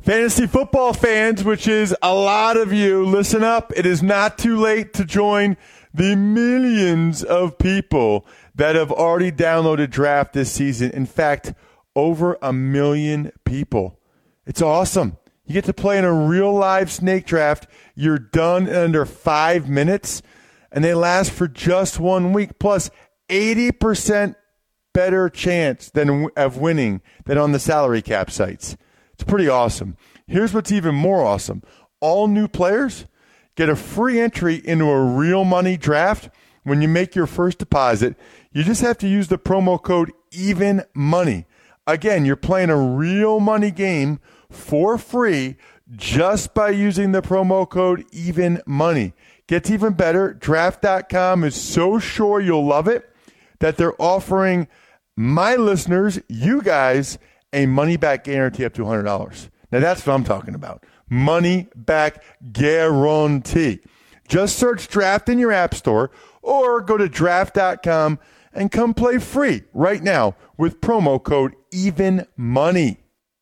Fantasy football fans, which is a lot of you, listen up. It is not too late to join the millions of people that have already downloaded Draft this season. In fact, over 1 million people. It's awesome. You get to play in a real live snake draft. You're done in under 5 minutes, and they last for just 1 week. Plus, 80% better chance of winning than on the salary cap sites. It's pretty awesome. Here's what's even more awesome. All new players get a free entry into a real money draft when you make your first deposit. You just have to use the promo code EVENMONEY. Again, you're playing a real money game for free just by using the promo code EVENMONEY. Gets even better. Draft.com is so sure you'll love it that they're offering my listeners, you guys, a money-back guarantee up to $100. Now, that's what I'm talking about. Money-back guarantee. Just search Draft in your app store or go to draft.com and come play free right now with promo code EVENMONEY.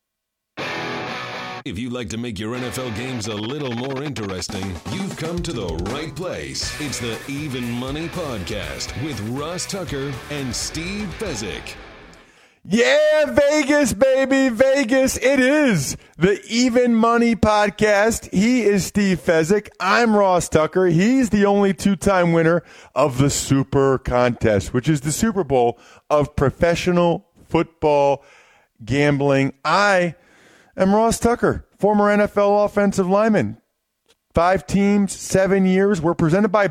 If you'd like to make your NFL games a little more interesting, you've come to the right place. It's the Even Money Podcast with Ross Tucker and Steve Fezzik. Yeah, Vegas, baby, Vegas. It is the Even Money Podcast. He is Steve Fezzik. I'm Ross Tucker. He's the only two-time winner of the Super Contest, which is the Super Bowl of professional football gambling. I am Ross Tucker, former NFL offensive lineman. 5 teams, 7 years. We're presented by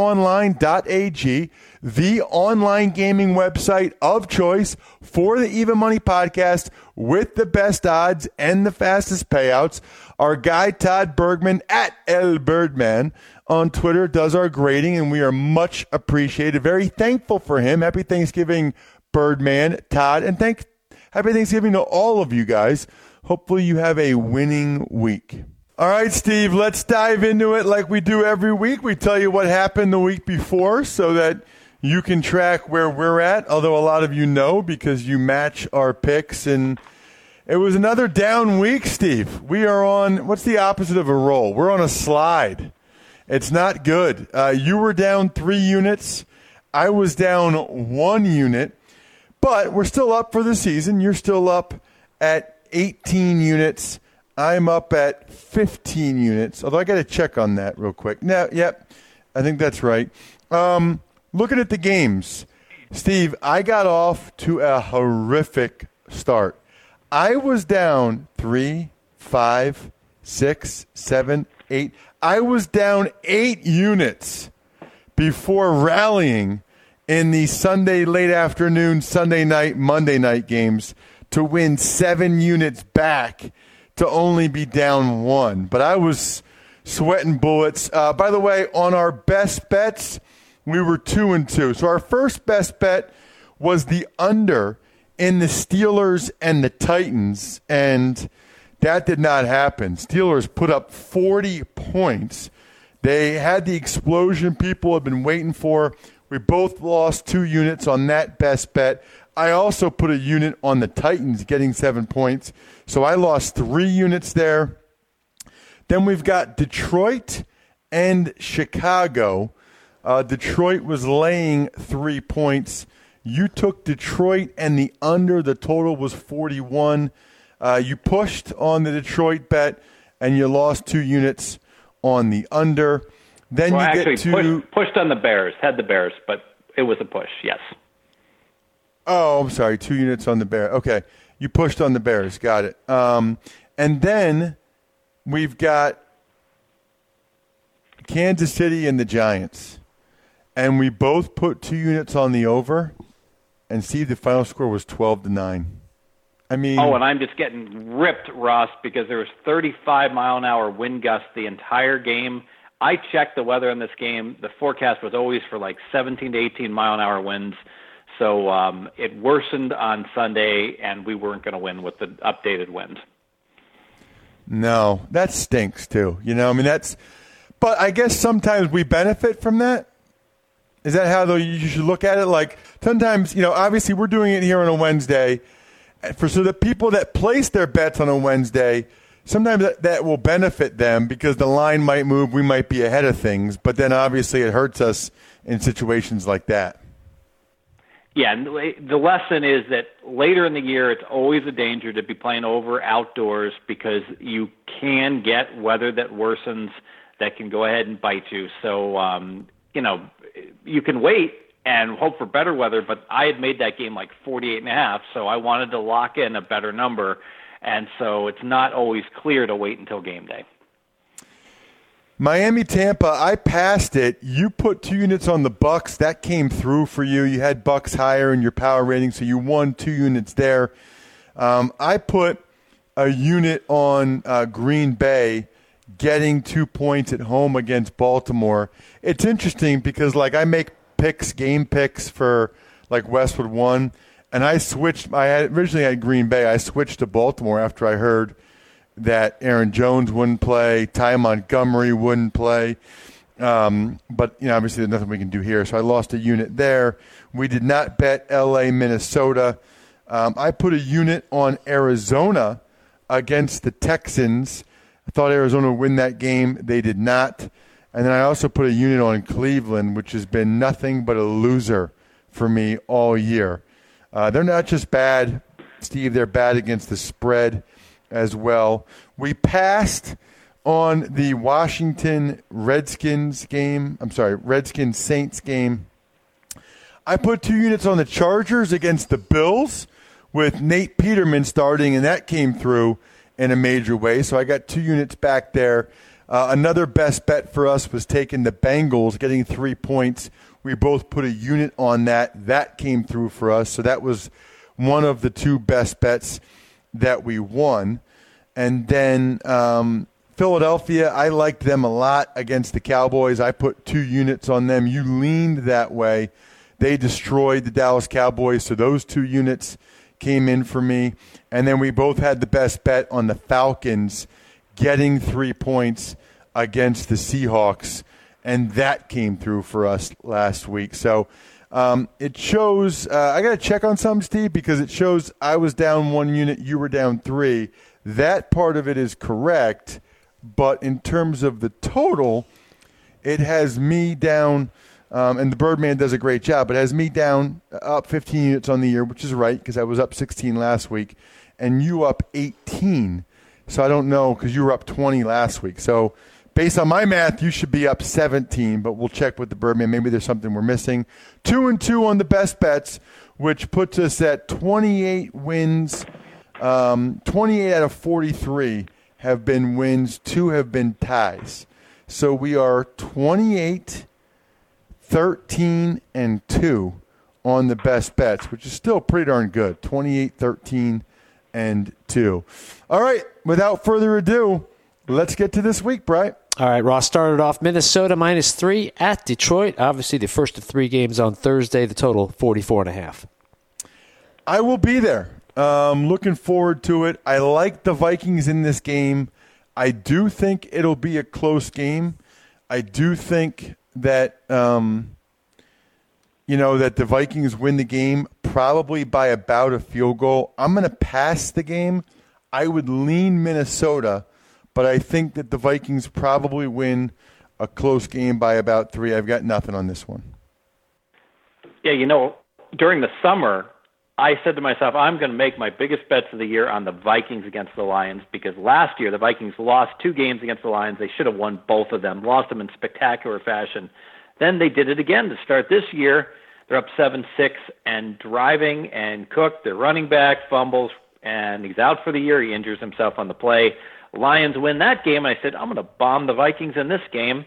betonline.ag, the online gaming website of choice for the Even Money Podcast with the best odds and the fastest payouts. Our guy, Todd Bergman, at El Birdman on Twitter, does our grading, and we are much appreciated. Very thankful for him. Happy Thanksgiving, Birdman, Todd, and happy Thanksgiving to all of you guys. Hopefully you have a winning week. All right, Steve, let's dive into it like we do every week. We tell you what happened the week before so that you can track where we're at, although a lot of you know because you match our picks. And it was another down week, Steve. We are on, what's the opposite of a roll? We're on a slide. It's not good. You were down 3 units. I was down 1 unit. But we're still up for the season. You're still up at 18 units. I'm up at 15 units, although I got to check on that real quick. Now, yep, I think that's right. Looking at the games, Steve, I got off to a horrific start. I was down 3, 5, 6, 7, 8. I was down 8 units before rallying in the Sunday late afternoon, Sunday night, Monday night games to win 7 units back to only be down 1. But I was sweating bullets. By the way, on our best bets, we were 2-2. So our first best bet was the under in the Steelers and the Titans, and that did not happen. Steelers put up 40 points. They had the explosion people have been waiting for. We both lost 2 units on that best bet. I also put a unit on the Titans getting 7 points. So I lost 3 units there. Then we've got Detroit and Chicago. Detroit was laying 3 points. You took Detroit and the under. The total was 41. You pushed on the Detroit bet, and you lost 2 units on the under. Then well, you actually, get to pushed on the Bears. Had the Bears, but it was a push, yes. Oh, I'm sorry. 2 units on the Bears. Okay. You pushed on the Bears. Got it. And then we've got Kansas City and the Giants. And we both put 2 units on the over. And see, the final score was 12-9. I mean. Oh, and I'm just getting ripped, Ross, because there was 35-mile-an-hour wind gusts the entire game. I checked the weather in this game. The forecast was always for like 17 to 18 mile-an-hour winds. So it worsened on Sunday, and we weren't going to win with the updated wind. No, that stinks too. You know, I mean, but I guess sometimes we benefit from that. Is that how you should look at it? Like sometimes, you know, obviously we're doing it here on a Wednesday. So the people that place their bets on a Wednesday, sometimes that will benefit them because the line might move, we might be ahead of things, but then obviously it hurts us in situations like that. Yeah, and the lesson is that later in the year, it's always a danger to be playing over outdoors because you can get weather that worsens that can go ahead and bite you. So, you can wait and hope for better weather, but I had made that game like 48.5, so I wanted to lock in a better number, and so it's not always clear to wait until game day. Miami, Tampa, I passed it. You put 2 units on the Bucks. That came through for you. You had Bucks higher in your power rating, so you won 2 units there. I put a unit on Green Bay getting 2 points at home against Baltimore. It's interesting because, I make game picks for, Westwood 1, and I switched. I had originally had Green Bay. I switched to Baltimore after I heard that Aaron Jones wouldn't play, Ty Montgomery wouldn't play. But, obviously there's nothing we can do here. So I lost a unit there. We did not bet L.A., Minnesota. I put a unit on Arizona against the Texans. I thought Arizona would win that game. They did not. And then I also put a unit on Cleveland, which has been nothing but a loser for me all year. They're not just bad, Steve. They're bad against the spread as well. We passed on the Washington Redskins Saints game. I put 2 units on the Chargers against the Bills with Nate Peterman starting, and that came through in a major way. So I got 2 units back there. Another best bet for us was taking the Bengals, getting 3 points. We both put a unit on that. That came through for us. So that was one of the 2 best bets that we won. And then Philadelphia, I liked them a lot against the Cowboys. I put 2 units on them. You leaned that way. They destroyed the Dallas Cowboys, so those 2 units came in for me. And then we both had the best bet on the Falcons getting 3 points against the Seahawks, and that came through for us last week. So it shows I got to check on something, Steve, because it shows I was down 1 unit, you were down 3. That part of it is correct, but in terms of the total, it has me down, and the Birdman does a great job, but it has me down up 15 units on the year, which is right because I was up 16 last week, and you up 18. So I don't know because you were up 20 last week. So based on my math, you should be up 17, but we'll check with the Birdman. Maybe there's something we're missing. 2-2 on the best bets, which puts us at 28 wins. 28 out of 43 have been wins. 2 have been ties. So we are 28, 13, and 2 on the best bets, which is still pretty darn good. 28, 13, and 2. All right, without further ado, let's get to this week, Bright. All right, Ross started off Minnesota -3 at Detroit. Obviously, the first of 3 games on Thursday. The total 44.5. I will be there. Looking forward to it. I like the Vikings in this game. I do think it'll be a close game. I do think that that the Vikings win the game probably by about a field goal. I'm going to pass the game. I would lean Minnesota, but I think that the Vikings probably win a close game by about 3. I've got nothing on this one. Yeah, during the summer, I said to myself, I'm going to make my biggest bets of the year on the Vikings against the Lions because last year the Vikings lost 2 games against the Lions. They should have won both of them, lost them in spectacular fashion. Then they did it again to start this year. They're up 7-6 and driving, and Cook, their running back, fumbles, and he's out for the year. He injures himself on the play. Lions win that game, and I said, I'm going to bomb the Vikings in this game.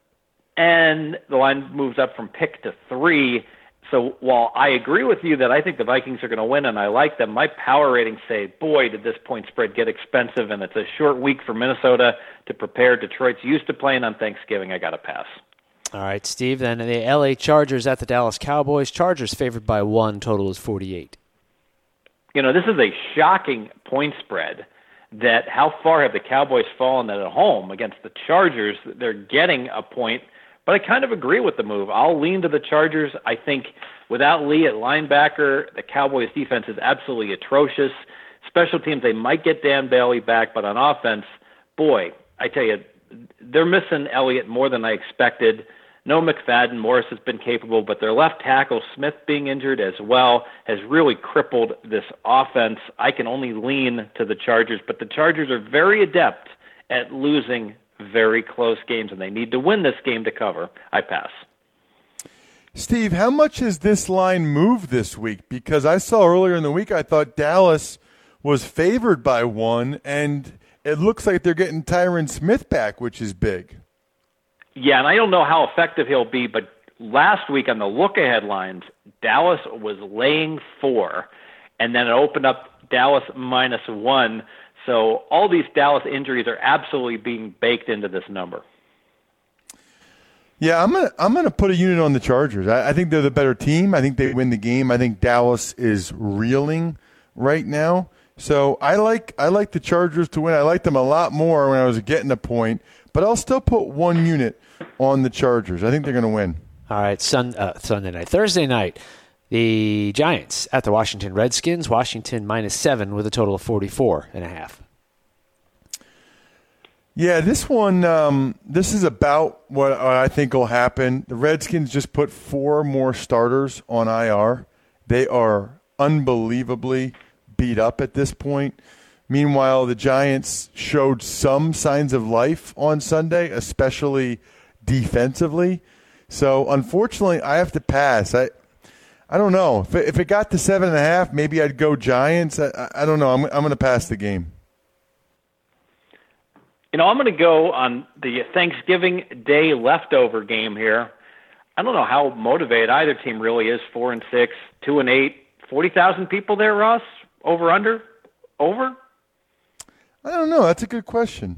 And the line moves up from pick to 3. So while I agree with you that I think the Vikings are going to win and I like them, my power ratings say, boy, did this point spread get expensive, and it's a short week for Minnesota to prepare. Detroit's used to playing on Thanksgiving. I got to pass. All right, Steve. Then the L.A. Chargers at the Dallas Cowboys. Chargers favored by 1. Total is 48. This is a shocking point spread. That how far have the Cowboys fallen at home against the Chargers? They're getting a point. But I kind of agree with the move. I'll lean to the Chargers. I think without Lee at linebacker, the Cowboys' defense is absolutely atrocious. Special teams, they might get Dan Bailey back, but on offense, boy, I tell you, they're missing Elliott more than I expected. No McFadden. Morris has been capable, but their left tackle, Smith, being injured as well, has really crippled this offense. I can only lean to the Chargers, but the Chargers are very adept at losing very close games, and they need to win this game to cover. I pass. Steve, how much has this line moved this week? Because I saw earlier in the week, I thought Dallas was favored by 1, and it looks like they're getting Tyron Smith back, which is big. Yeah, and I don't know how effective he'll be, but last week on the look-ahead lines, Dallas was laying 4, and then it opened up Dallas -1. So all these Dallas injuries are absolutely being baked into this number. Yeah, I'm gonna put a unit on the Chargers. I think they're the better team. I think they win the game. I think Dallas is reeling right now. So I like the Chargers to win. I liked them a lot more when I was getting a point, but I'll still put 1 unit on the Chargers. I think they're going to win. All right, Sunday night. Thursday night, the Giants at the Washington Redskins. Washington -7 with a total of 44.5. Yeah, this one, this is about what I think will happen. The Redskins just put 4 more starters on IR. They are unbelievably beat up at this point. Meanwhile, the Giants showed some signs of life on Sunday, especially defensively. So, unfortunately, I have to pass. I don't know. If it got to 7.5, maybe I'd go Giants. I don't know. I'm going to pass the game. I'm going to go on the Thanksgiving Day leftover game here. I don't know how motivated either team really is. 4-6, 2-8, 40,000 people there, Ross? Over, under? Over? I don't know. That's a good question.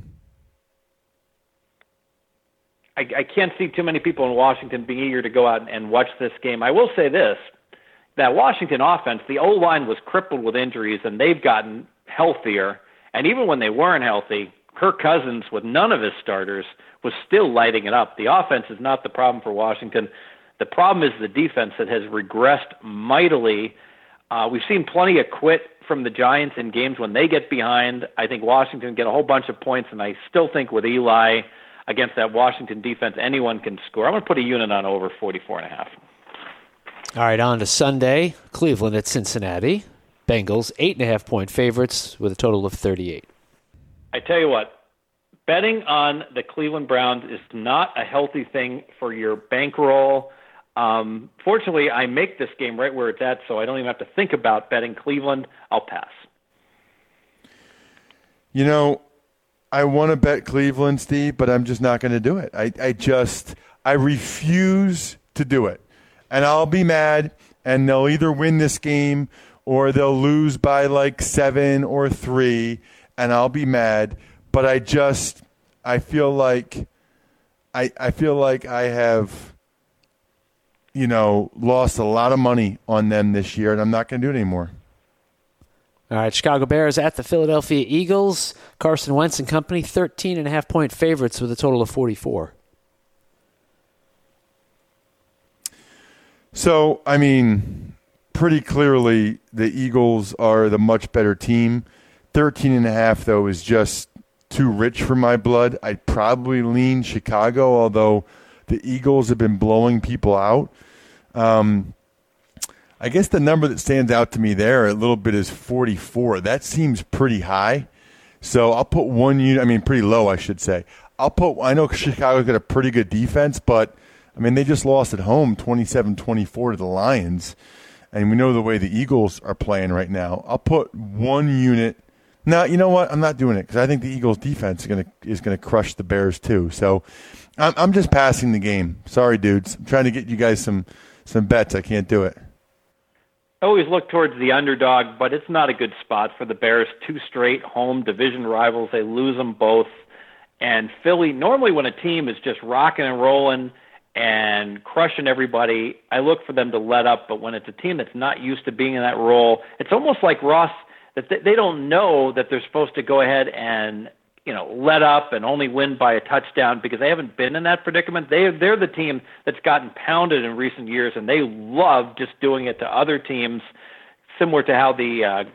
I can't see too many people in Washington being eager to go out and watch this game. I will say this, that Washington offense, the O-line was crippled with injuries, and they've gotten healthier. And even when they weren't healthy, Kirk Cousins, with none of his starters, was still lighting it up. The offense is not the problem for Washington. The problem is the defense that has regressed mightily. We've seen plenty of quit from the Giants in games when they get behind. I think Washington get a whole bunch of points, and I still think with Eli against that Washington defense, anyone can score. I'm going to put a unit on over 44.5. All right, on to Sunday. Cleveland at Cincinnati. Bengals, 8.5-point favorites with a total of 38. I tell you what, betting on the Cleveland Browns is not a healthy thing for your bankroll. Fortunately, I make this game right where it's at, so I don't even have to think about betting Cleveland. I'll pass. I want to bet Cleveland, Steve, but I'm just not going to do it. I refuse to do it. And I'll be mad, and they'll either win this game or they'll lose by like 7 or 3, and I'll be mad. But I feel like I have, lost a lot of money on them this year, and I'm not going to do it anymore. All right, Chicago Bears at the Philadelphia Eagles. Carson Wentz and company, 13.5-point favorites with a total of 44. So, pretty clearly the Eagles are the much better team. 13.5, though, is just too rich for my blood. I'd probably lean Chicago, although the Eagles have been blowing people out. I guess the number that stands out to me there a little bit is 44. That seems pretty high. So I'll put 1 unit, pretty low, I should say. I know Chicago's got a pretty good defense, but, they just lost at home 27-24 to the Lions. And we know the way the Eagles are playing right now. I'll put 1 unit. Now, you know what? I'm not doing it because I think the Eagles' defense is gonna crush the Bears too. So I'm just passing the game. Sorry, dudes. I'm trying to get you guys some bets. I can't do it. I always look towards the underdog, but it's not a good spot for the Bears. 2 straight home division rivals. They lose them both. And Philly, normally when a team is just rocking and rolling and crushing everybody, I look for them to let up. But when it's a team that's not used to being in that role, it's almost like Ross, that they don't know that they're supposed to go ahead and let up and only win by a touchdown because they haven't been in that predicament. They're the team that's gotten pounded in recent years, and they love just doing it to other teams, similar to how the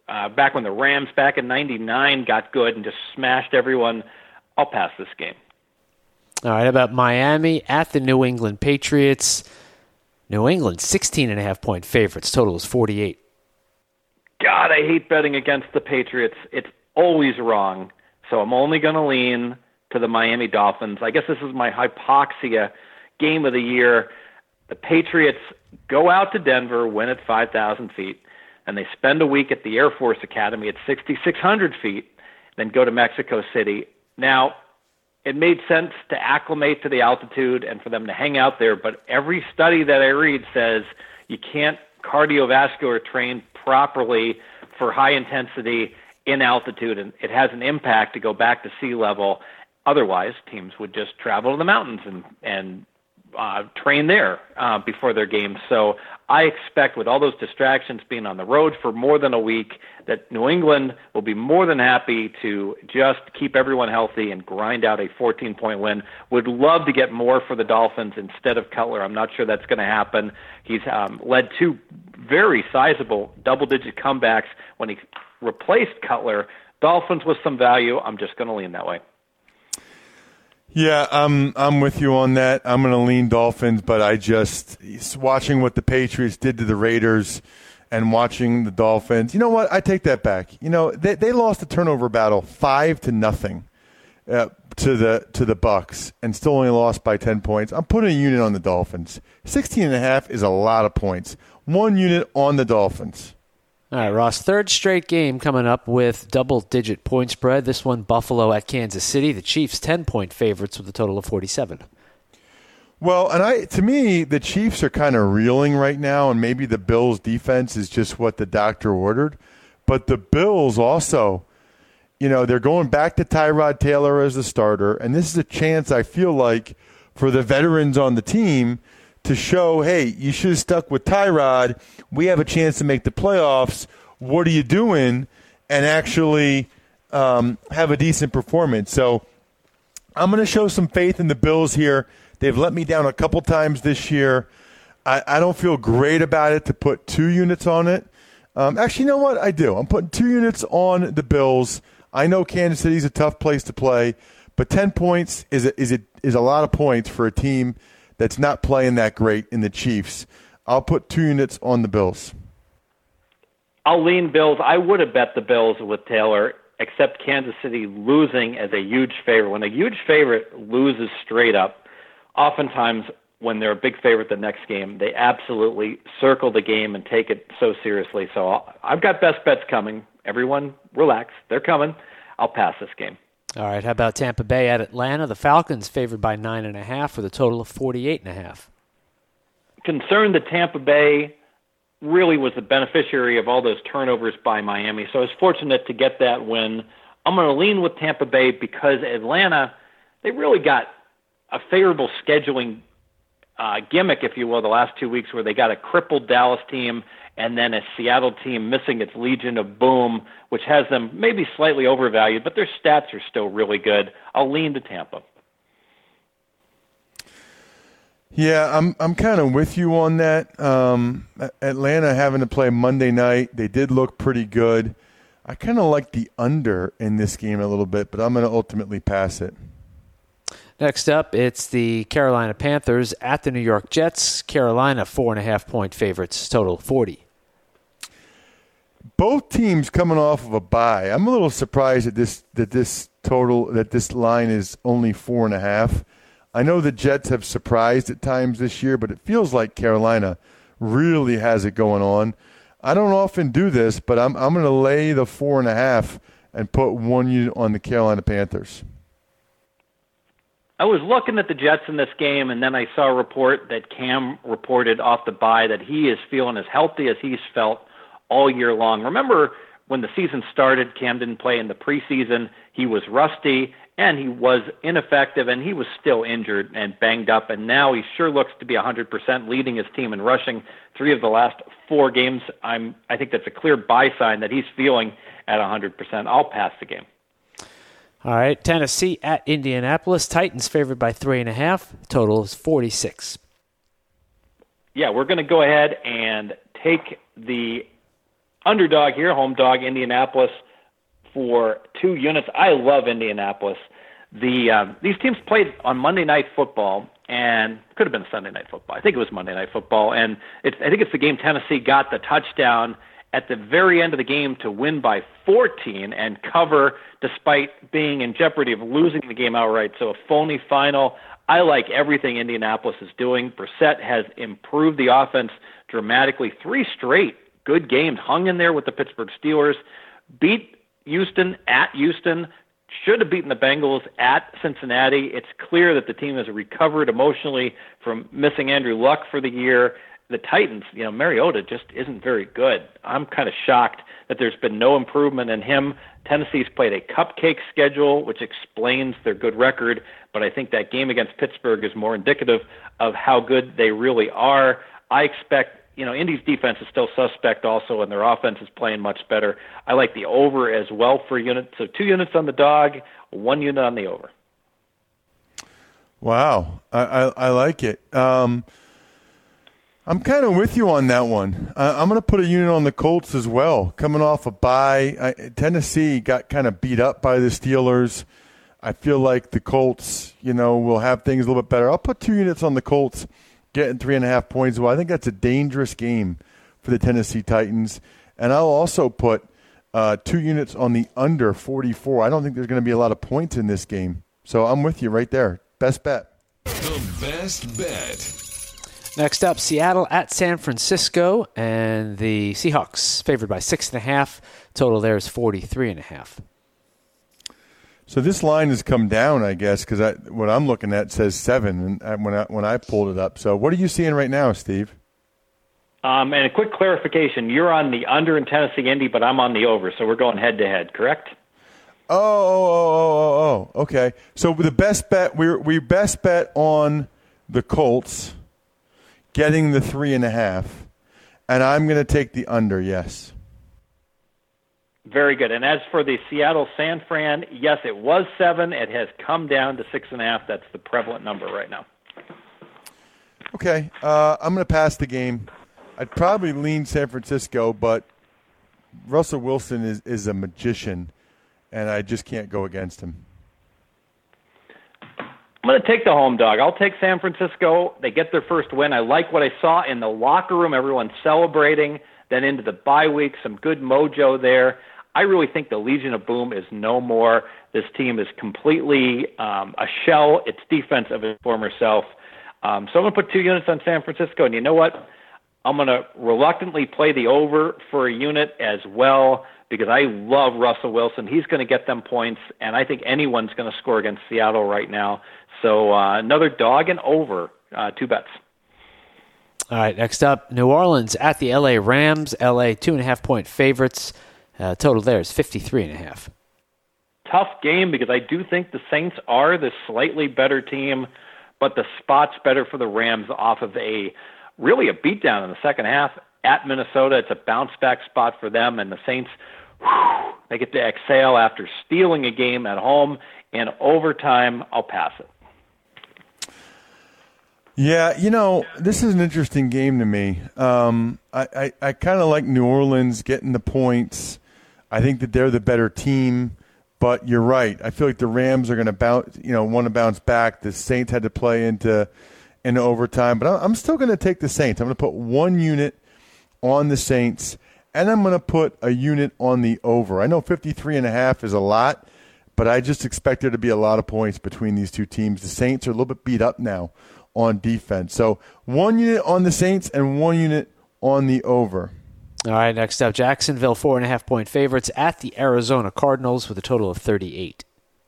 back when the Rams back in '99 got good and just smashed everyone. I'll pass this game. All right, how about Miami at the New England Patriots? New England, 16.5-point favorites. Total is 48. God, I hate betting against the Patriots. It's always wrong. So I'm only going to lean to the Miami Dolphins. I guess this is my hypoxia game of the year. The Patriots go out to Denver, win at 5,000 feet, and they spend a week at the Air Force Academy at 6,600 feet, then go to Mexico City. Now, it made sense to acclimate to the altitude and for them to hang out there, but every study that I read says you can't cardiovascular train properly for high intensity in altitude, and it has an impact to go back to sea level. Otherwise, teams would just travel to the mountains and train there before their games. So I expect, with all those distractions, being on the road for more than a week, that New England will be more than happy to just keep everyone healthy and grind out a 14-point win. Would love to get more for the Dolphins instead of Cutler. I'm not sure that's going to happen. He's led two very sizable double-digit comebacks when he replaced Cutler. Dolphins with some value. I'm just going to lean that way. Yeah, I'm with you on that. I'm going to lean Dolphins, but watching what the Patriots did to the Raiders and watching the Dolphins, you know what? I take that back. You know, they lost the turnover battle 5-0 to the Bucs and still only lost by 10 points. I'm putting a unit on the Dolphins. 16.5 is a lot of points. 1 unit on the Dolphins. All right, Ross, third straight game coming up with double-digit point spread. This one, Buffalo at Kansas City. The Chiefs, 10-point favorites with a total of 47. Well, and to me, the Chiefs are kind of reeling right now, and maybe the Bills' defense is just what the doctor ordered. But the Bills also, you know, they're going back to Tyrod Taylor as the starter, and this is a chance, I feel like, for the veterans on the team to show, hey, you should have stuck with Tyrod. We have a chance to make the playoffs. What are you doing? And actually have a decent performance. So I'm going to show some faith in the Bills here. They've let me down a couple times this year. I don't feel great about it to put 2 units on it. Actually, you know what? I do. I'm putting 2 units on the Bills. I know Kansas City's a tough place to play, but 10 points is a lot of points for a team that's not playing that great in the Chiefs. I'll put 2 units on the Bills. I'll lean Bills. I would have bet the Bills with Taylor, except Kansas City losing as a huge favorite. When a huge favorite loses straight up, oftentimes when they're a big favorite the next game, they absolutely circle the game and take it so seriously. So I've got best bets coming. Everyone relax. They're coming. I'll pass this game. All right, how about Tampa Bay at Atlanta? The Falcons favored by 9.5 with a total of 48.5. Concerned that Tampa Bay really was the beneficiary of all those turnovers by Miami, so I was fortunate to get that win. I'm going to lean with Tampa Bay because Atlanta, they really got a favorable scheduling gimmick, if you will, the last 2 weeks where they got a crippled Dallas team and then a Seattle team missing its Legion of Boom, which has them maybe slightly overvalued, but their stats are still really good. I'll lean to Tampa. Yeah, I'm kind of with you on that. Atlanta having to play Monday night, they did look pretty good. I kind of like the under in this game a little bit, but I'm going to ultimately pass it. Next up, it's the Carolina Panthers at the New York Jets. Carolina, 4.5-point favorites, total 40. Both teams coming off of a bye. I'm a little surprised that this line is only 4.5. I know the Jets have surprised at times this year, but it feels like Carolina really has it going on. I don't often do this, but I'm going to lay the 4.5 and put 1 unit on the Carolina Panthers. I was looking at the Jets in this game, and then I saw a report that Cam reported off the bye that he is feeling as healthy as he's felt all year long. Remember when the season started, Cam didn't play in the preseason. He was rusty, and he was ineffective, and he was still injured and banged up, and now he sure looks to be 100%, leading his team in rushing 3 of the last 4 games. I think that's a clear buy sign that he's feeling at 100%. I'll pass the game. All right, Tennessee at Indianapolis. Titans favored by 3.5. Total is 46. Yeah, we're going to go ahead and take the underdog here, home dog, Indianapolis for 2 units. I love Indianapolis. These teams played on Monday Night Football, and could have been Sunday Night Football. I think it was Monday Night Football, and I think it's the game Tennessee got the touchdown at the very end of the game to win by 14 and cover despite being in jeopardy of losing the game outright. So a phony final. I like everything Indianapolis is doing. Brissett has improved the offense dramatically. 3 straight good games, hung in there with the Pittsburgh Steelers, beat Houston at Houston, should have beaten the Bengals at Cincinnati. It's clear that the team has recovered emotionally from missing Andrew Luck for the year. The Titans, Mariota just isn't very good. I'm kind of shocked that there's been no improvement in him. Tennessee's played a cupcake schedule, which explains their good record, but I think that game against Pittsburgh is more indicative of how good they really are. I expect, Indy's defense is still suspect also, and their offense is playing much better. I like the over as well for a unit. So 2 units on the dog, 1 unit on the over. Wow. I like it. I'm kind of with you on that one. I'm going to put a unit on the Colts as well. Coming off a bye, Tennessee got kind of beat up by the Steelers. I feel like the Colts, will have things a little bit better. I'll put 2 units on the Colts, getting 3.5 points. Well, I think that's a dangerous game for the Tennessee Titans. And I'll also put 2 units on the under 44. I don't think there's going to be a lot of points in this game. So I'm with you right there. Best bet. The best bet. Next up, Seattle at San Francisco, and the Seahawks favored by 6.5. Total there is 43.5. So this line has come down, I guess, because what I'm looking at says 7 and when I pulled it up. So what are you seeing right now, Steve? And a quick clarification: you're on the under in Tennessee Indy, but I'm on the over, so we're going head to head, correct? Oh. Okay. So the best bet, we best bet on the Colts getting the 3.5, and I'm going to take the under. Yes. Very good. And as for the Seattle San Fran, yes, it was 7. It has come down to 6.5. That's the prevalent number right now. Okay. I'm going to pass the game. I'd probably lean San Francisco, but Russell Wilson is a magician, and I just can't go against him. I'm going to take the home dog. I'll take San Francisco. They get their first win. I like what I saw in the locker room, everyone celebrating, then into the bye week, some good mojo there. I really think the Legion of Boom is no more. This team is completely a shell, its defense of its former self. So I'm going to put 2 units on San Francisco, and you know what? I'm going to reluctantly play the over for a unit as well because I love Russell Wilson. He's going to get them points, and I think anyone's going to score against Seattle right now. So another dog and over, 2 bets. All right, next up, New Orleans at the L.A. Rams. L.A. 2.5-point favorites. Total there is 53.5. Tough game because I do think the Saints are the slightly better team, but the spot's better for the Rams off of really a beatdown in the second half at Minnesota. It's a bounce-back spot for them, and the Saints, they get to exhale after stealing a game at home in overtime. I'll pass it. Yeah, this is an interesting game to me. I kind of like New Orleans getting the points. I think that they're the better team, but you're right. I feel like the Rams are going to want to bounce back. The Saints had to play into overtime, but I'm still going to take the Saints. I'm going to put 1 unit on the Saints, and I'm going to put a unit on the over. I know 53.5 is a lot, but I just expect there to be a lot of points between these two teams. The Saints are a little bit beat up now on defense. So 1 unit on the Saints and 1 unit on the over. All right, next up, Jacksonville 4.5-point favorites at the Arizona Cardinals with a total of 38.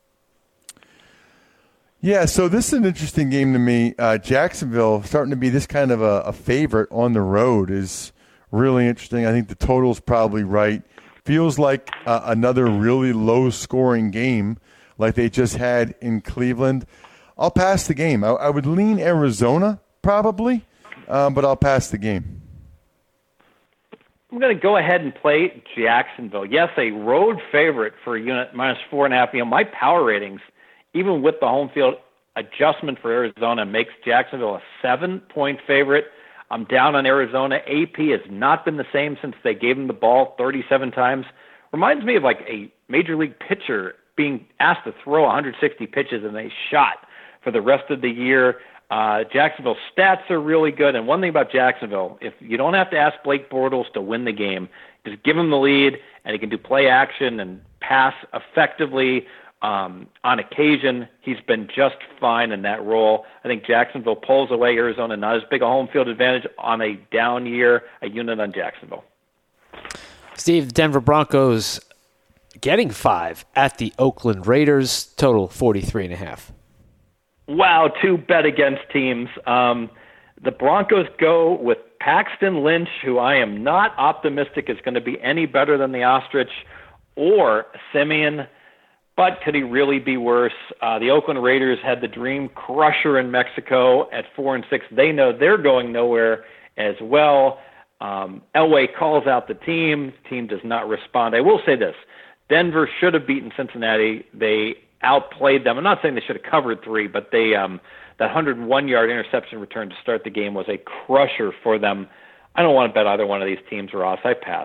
Yeah, so this is an interesting game to me. Jacksonville starting to be this kind of a favorite on the road is really interesting. I think the total's probably right. Feels like another really low-scoring game like they just had in Cleveland. I'll pass the game. I would lean Arizona probably, but I'll pass the game. I'm going to go ahead and play Jacksonville. Yes, a road favorite for a unit minus 4.5. My power ratings, even with the home field adjustment for Arizona, makes Jacksonville a 7-point favorite. I'm down on Arizona. AP has not been the same since they gave him the ball 37 times. Reminds me of like a major league pitcher being asked to throw 160 pitches and they shot for the rest of the year. Jacksonville's stats are really good. And one thing about Jacksonville, if you don't have to ask Blake Bortles to win the game, just give him the lead and he can do play action and pass effectively. On occasion, he's been just fine in that role. I think Jacksonville pulls away Arizona, not as big a home field advantage on a down year, a unit on Jacksonville. Steve, the Denver Broncos getting 5 at the Oakland Raiders, total 43.5. Wow, 2 bet against teams. The Broncos go with Paxton Lynch, who I am not optimistic is going to be any better than the Ostrich, or Simeon. But could he really be worse? The Oakland Raiders had the dream crusher in Mexico at 4-6. They know they're going nowhere as well. Elway calls out the team. The team does not respond. I will say this. Denver should have beaten Cincinnati. They outplayed them. I'm not saying they should have covered 3, but they that 101-yard interception return to start the game was a crusher for them. I don't want to bet either one of these teams, Ross. I pass.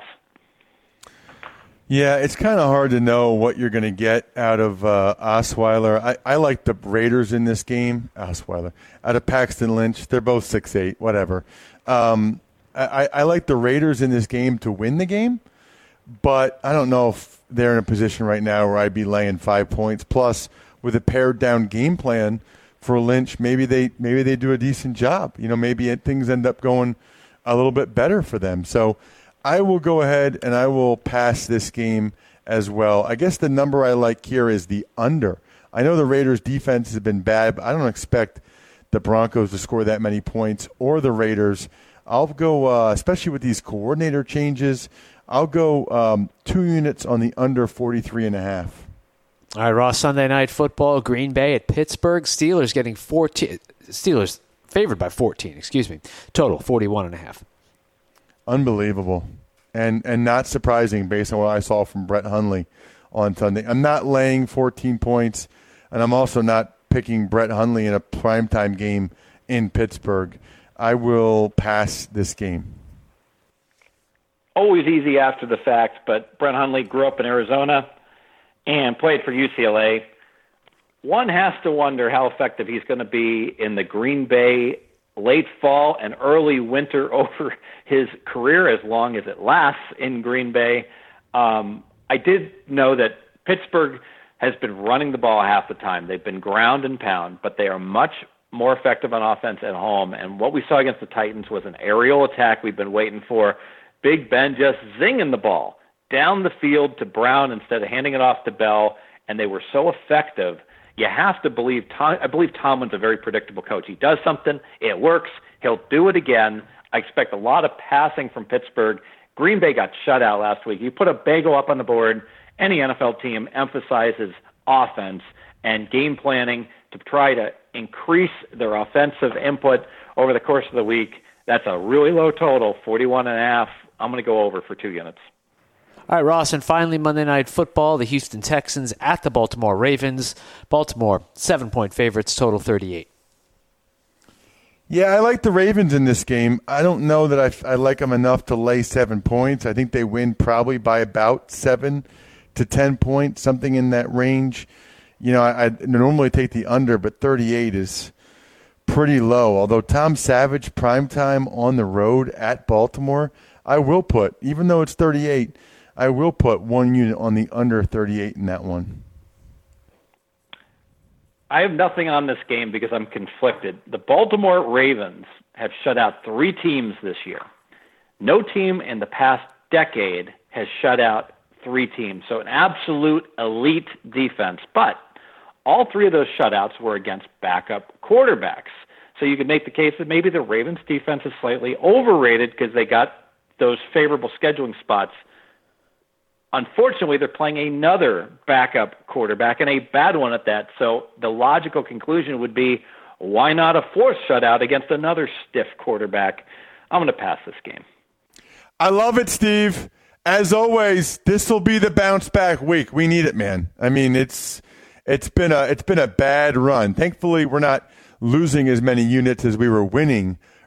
Yeah, it's kind of hard to know what you're going to get out of Osweiler. I like the Raiders in this game. Osweiler. Out of Paxton Lynch. They're both 6'8", whatever. I like the Raiders in this game to win the game, but I don't know if they're in a position right now where I'd be laying 5 points. Plus, with a pared down game plan for Lynch, maybe they do a decent job. Maybe things end up going a little bit better for them. So I will go ahead and I will pass this game as well. I guess the number I like here is the under. I know the Raiders' defense has been bad, but I don't expect the Broncos to score that many points or the Raiders. I'll go, especially with these coordinator changes, I'll go 2 units on the under 43.5. All right, Ross, Sunday Night Football, Green Bay at Pittsburgh. Steelers getting 14. Steelers favored by 14, Total 41.5. Unbelievable. And not surprising based on what I saw from Brett Hundley on Sunday. I'm not laying 14 points, and I'm also not picking Brett Hundley in a primetime game in Pittsburgh. I will pass this game. Always easy after the fact, but Brett Hundley grew up in Arizona and played for UCLA. One has to wonder how effective he's going to be in the Green Bay late fall and early winter over his career, as long as it lasts in Green Bay. I did know that Pittsburgh has been running the ball half the time. They've been ground and pound, but they are much more effective on offense at home. And what we saw against the Titans was an aerial attack we've been waiting for. Big Ben just zinging the ball down the field to Brown instead of handing it off to Bell, and they were so effective. You have to believe I believe Tomlin's a very predictable coach. He does something, it works, he'll do it again. I expect a lot of passing from Pittsburgh. Green Bay got shut out last week. You put a bagel up on the board, any NFL team emphasizes offense and game planning to try to increase their offensive input over the course of the week. That's a really low total, 41.5. I'm going to go over for 2 units. All right, Ross, and finally Monday Night Football, the Houston Texans at the Baltimore Ravens. Baltimore, 7-point favorites, total 38. Yeah, I like the Ravens in this game. I don't know that I like them enough to lay 7 points. I think they win probably by about 7 to 10 points, something in that range. I normally take the under, but 38 is pretty low. Although Tom Savage, primetime on the road at Baltimore, I will put, even though it's 38, I will put 1 unit on the under 38 in that one. I have nothing on this game because I'm conflicted. The Baltimore Ravens have shut out 3 teams this year. No team in the past decade has shut out 3 teams. So an absolute elite defense. But all 3 of those shutouts were against backup quarterbacks. So you could make the case that maybe the Ravens defense is slightly overrated because they got those favorable scheduling spots. Unfortunately, they're playing another backup quarterback, and a bad one at that. So the logical conclusion would be, why not a 4th shutout against another stiff quarterback? I'm going to pass this game. I love it, Steve. As always, this will be the bounce back week. We need it, man. I mean, it's been a bad run. Thankfully, we're not losing as many units as we were winning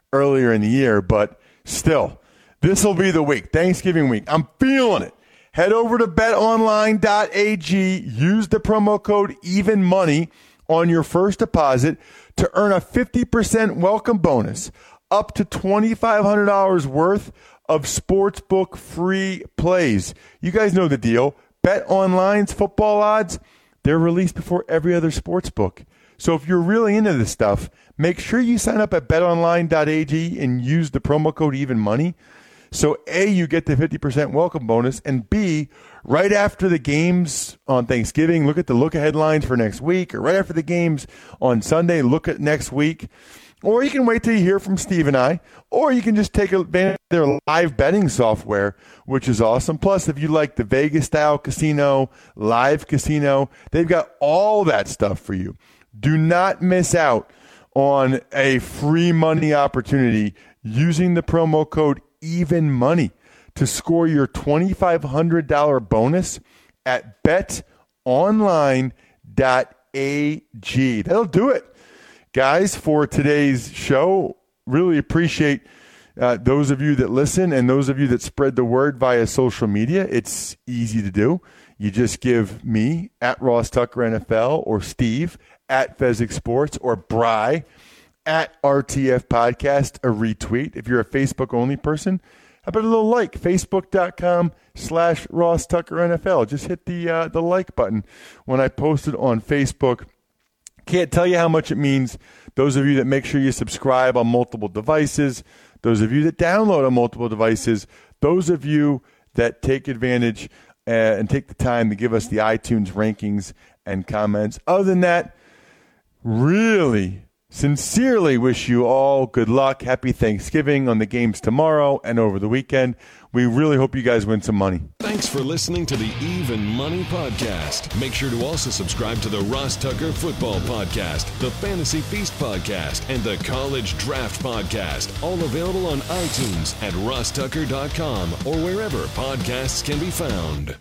earlier in the year, but still, this will be the week, Thanksgiving week. I'm feeling it. Head over to betonline.ag. Use the promo code EVENMONEY on your first deposit to earn a 50% welcome bonus, up to $2,500 worth of sportsbook free plays. You guys know the deal. BetOnline's football odds, they're released before every other sportsbook. So if you're really into this stuff, make sure you sign up at betonline.ag and use the promo code EVENMONEY. So A, you get the 50% welcome bonus, and B, right after the games on Thanksgiving, look at the look-ahead lines for next week, or right after the games on Sunday, look at next week. Or you can wait till you hear from Steve and I, or you can just take advantage of their live betting software, which is awesome. Plus, if you like the Vegas-style casino, live casino, they've got all that stuff for you. Do not miss out on a free money opportunity using the promo code EVENMONEY to score your $2,500 bonus at betonline.ag. That'll do it, guys, for today's show. Really appreciate those of you that listen and those of you that spread the word via social media. It's easy to do. You just give me at Ross Tucker NFL, or Steve at Fezzik Sports, or Bry at RTF Podcast a retweet. If you're a Facebook-only person, how about a little like? Facebook.com/Ross Tucker NFL. Just hit the like button when I post it on Facebook. Can't tell you how much it means. Those of you that make sure you subscribe on multiple devices, those of you that download on multiple devices, those of you that take advantage and take the time to give us the iTunes rankings and comments. Other than that, really sincerely wish you all good luck. Happy Thanksgiving on the games tomorrow and over the weekend. We really hope you guys win some money. Thanks for listening to the Even Money Podcast. Make sure to also subscribe to the Ross Tucker Football Podcast, the Fantasy Feast Podcast, and the College Draft Podcast. All available on iTunes at rosstucker.com or wherever podcasts can be found.